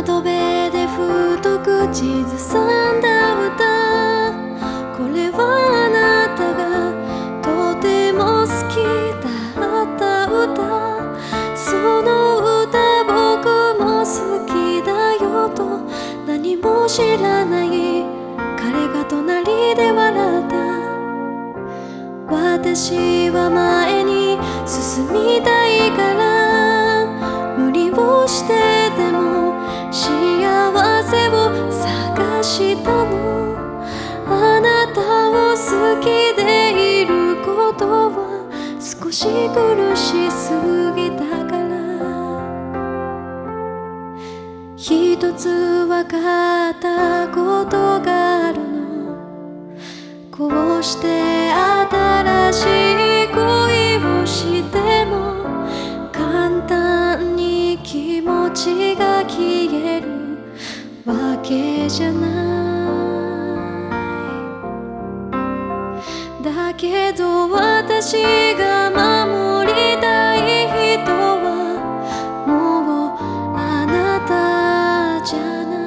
窓辺でふと口ずさんだ歌、これはあなたがとても好きだった歌、その歌僕も好きだよと何も知らない彼が隣で笑った。私は前に進みたいから無理をしてでも幸せを探したの。あなたを好きでいることは少し苦しすぎたから。一つ分かったことがあるの。こうして新しい恋をしても簡単に気持ちが消えるわけじゃない。だけど私が守りたい人はもうあなたじゃない。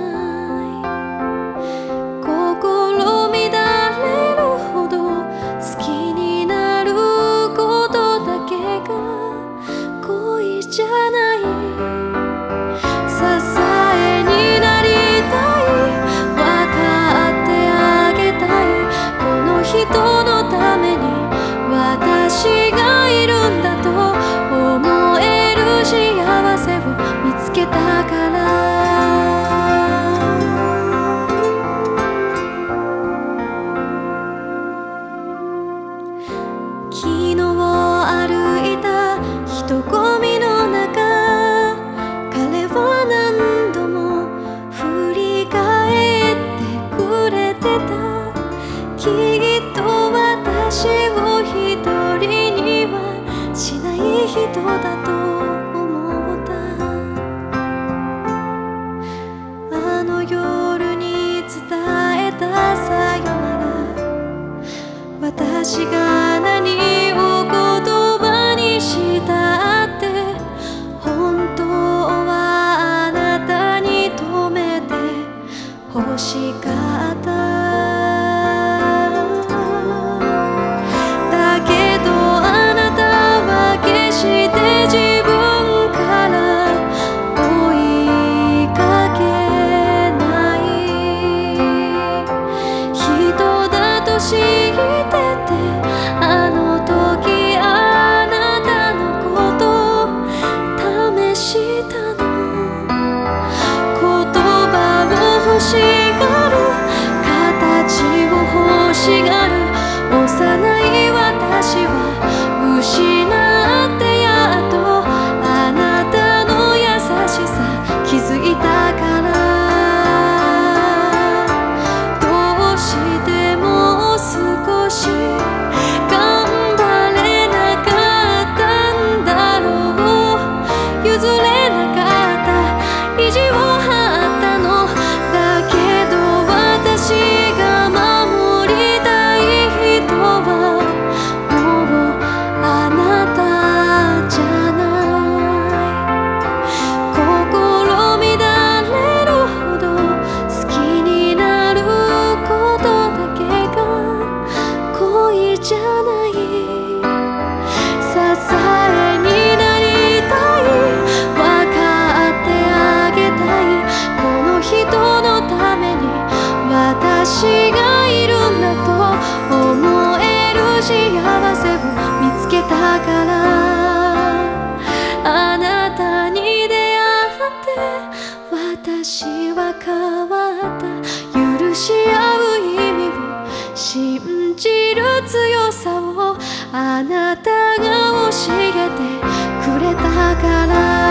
心乱れるほど好きになることだけが恋じゃない。支えになりたい、分かってあげたい、この人のために私がいるんだと思える幸せを見つけたから。昨日歩いた人混みの中、彼は何度も振り返ってくれてた。きっと私を一人にはしない人だと思った。あの夜に伝えたさよなら、私が何を言葉にしたって本当はあなたに止めて欲しかった。だけどあなたは決して自分から追いかけない人だと知ってて、あの時あなたのこと試したの。言葉を欲しがる、形を欲しがる幼い私は失ってやっとあなたの優しさ気づいたから。どうしても少し頑張れなかったんだろう、譲れなかった意地を張ったの。だけど私が守りたい人はもうあなたじゃない。心乱れるほど好きになることだけが恋じゃない。支えになりたい、分かってあげたい、この人のために私がいるんだと思える幸せを見つけたから。あなたに出会って私は変わった。許し合う意味を信じる強さをあなたが教えてくれたから。